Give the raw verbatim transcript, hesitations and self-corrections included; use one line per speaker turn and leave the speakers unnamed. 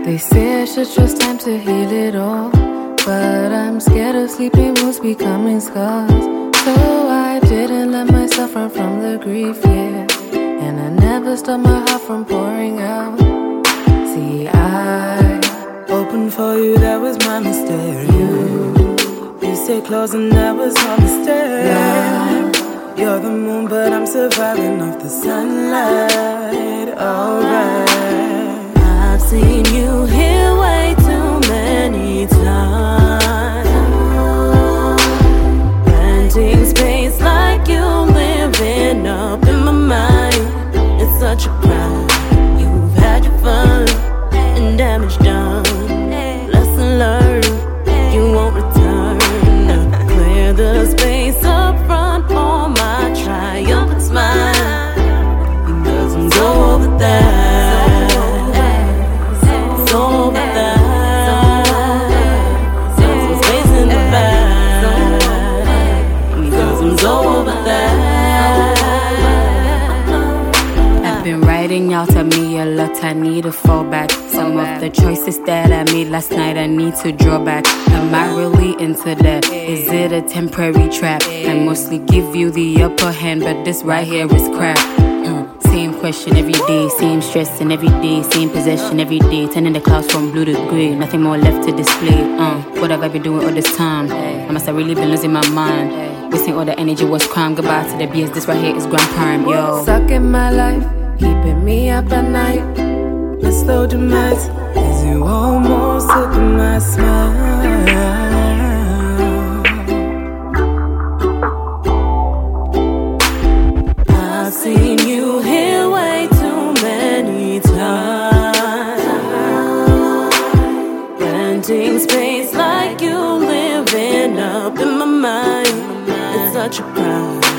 They say it's just time to heal it all, but I'm scared of sleeping moves becoming scars. So I didn't let myself run from the grief, yeah. And I never stopped my heart from pouring out. See, I
opened for you, that was my mistake. You, you said close and that was my mistake. Yeah. You're the moon, but I'm surviving off the sunlight. Alright,
I've seen you here way too many times, renting space like you living up in my mind. It's such a crime. You've had your fun and damage done. Lesson learned, you won't return. Clear the space up front for my triumphant smile, because I'm so over that. So over that. Some space in the back, because I'm so over that.
I've been writing out of me a lot, I need to fall back. Some of the choices that I made last night, I need to draw back. Am I really into that? Is it a temporary trap? I mostly give you the upper hand, but this right here is crap. uh, Same question every day, same stress and every day, same possession every day, turning the clouds from blue to grey, nothing more left to display. uh, What have I been doing all this time? I must have really been losing my mind. Wasting all the energy was crime. Goodbye to the B S, this right here is grand prime, yo.
sucking my life, keeping me up at night.
a slow demise, as you almost took my smile.
I've seen you here way too many times, renting space like you living up in my mind. It's such a crime.